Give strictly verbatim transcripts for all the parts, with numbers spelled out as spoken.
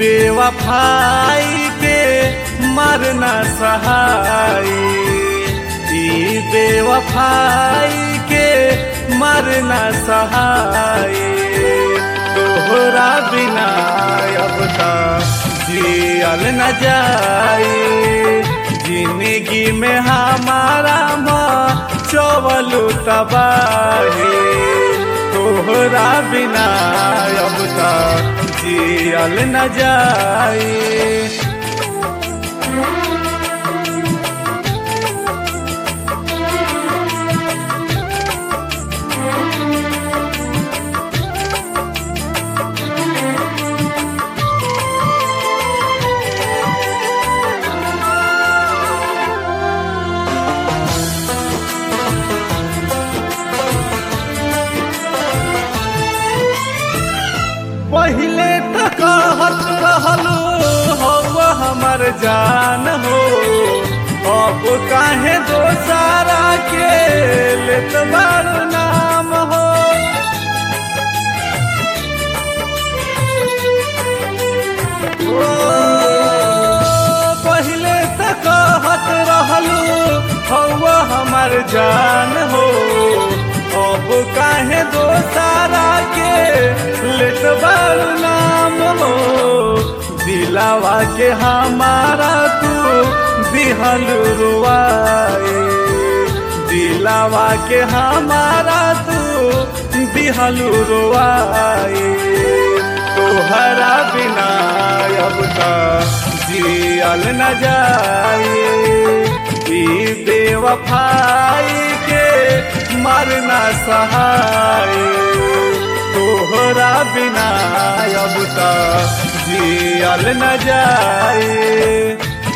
बेवफाई के मरना सहाय, ई बेवफाई के मरना सहाय। तोहरा बिना अब तक जियल न जाए, जिंदगी में हमारा चवलू तबाही। तोहरा बिना अब तक जियल न जाए। पहले तक कहत रहलू हो हमर जान हो, अब काहे दोसारा के लेत बारू नाम हो। ओ पहले तक कहत रहलू हो हमर जान हो, अब काहे दोसारा के लेत बारू नाम हो। दिलावा के हमारा तू दिहलू रुआए, दिलावा के हमारा तू दिहलू रुआए। तोहरा बिना अब तक जियल न जाए, ई बेवफाई के मरना सहाय। तोहरा बिना अब तक जियल न जाए।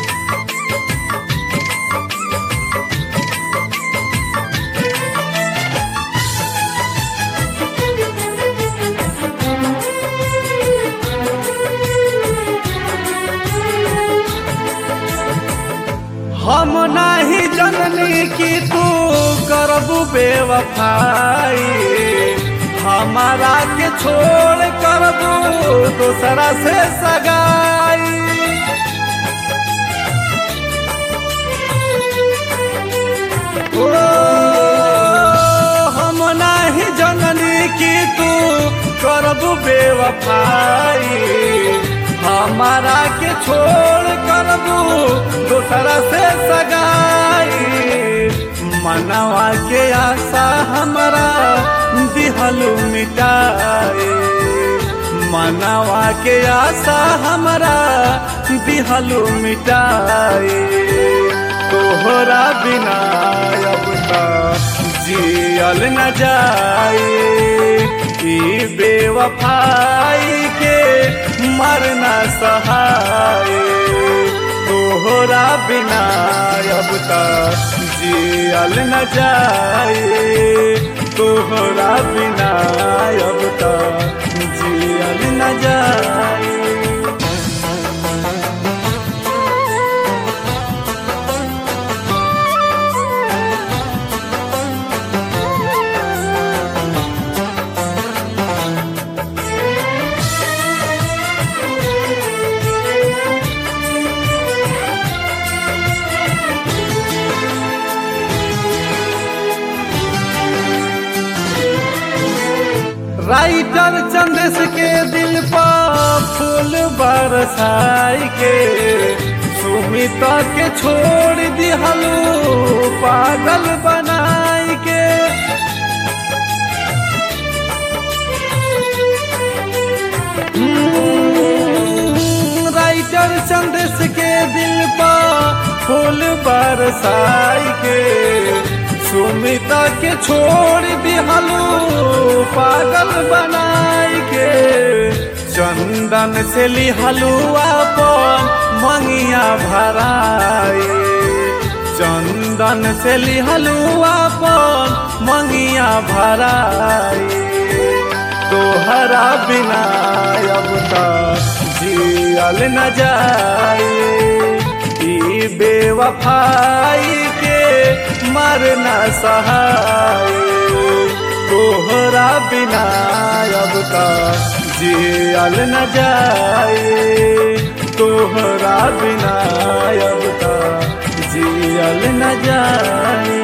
हम नाही जननी की तू करबू बेवफाई, हमारा के छोड़ करबू दूसरा से सगाई। ओ हम नाही जननी की तू करबू बेवफाई, हमारा के छोड़ करबू दूसरा से सगाई। मनवा के आशा हमारा दिहलू मिटाए, मनवा के आशा हमारा दिहलू मिटाए। तोहरा बिना अब तक जियल न जाए, ई बेवफाई के मरना सहाय। तोहरा बिना अब तक जियल न जाए, तोहरा बिना अब तक जियल न जाए। राइटर चंदेश के दिल पर फूल बरसाई के, सुमिता के छोड़ दिहलू पागल बनाई के। राइटर चंदेश के दिल पर फूल बरसाई के, सुमिता के छोड़ दिहलू पागल बनाई के। चंदन से लिहलू अपन मंगिया भराए, चंदन से लिहलू अपन मंगिया भराए। तोहरा बिना अब तक जियल न जाए, ई बेवफाई के मरना सहाय। तोहरा बिना अब तक जियल न जाए। तोहरा बिना अब ता जियल न जाए।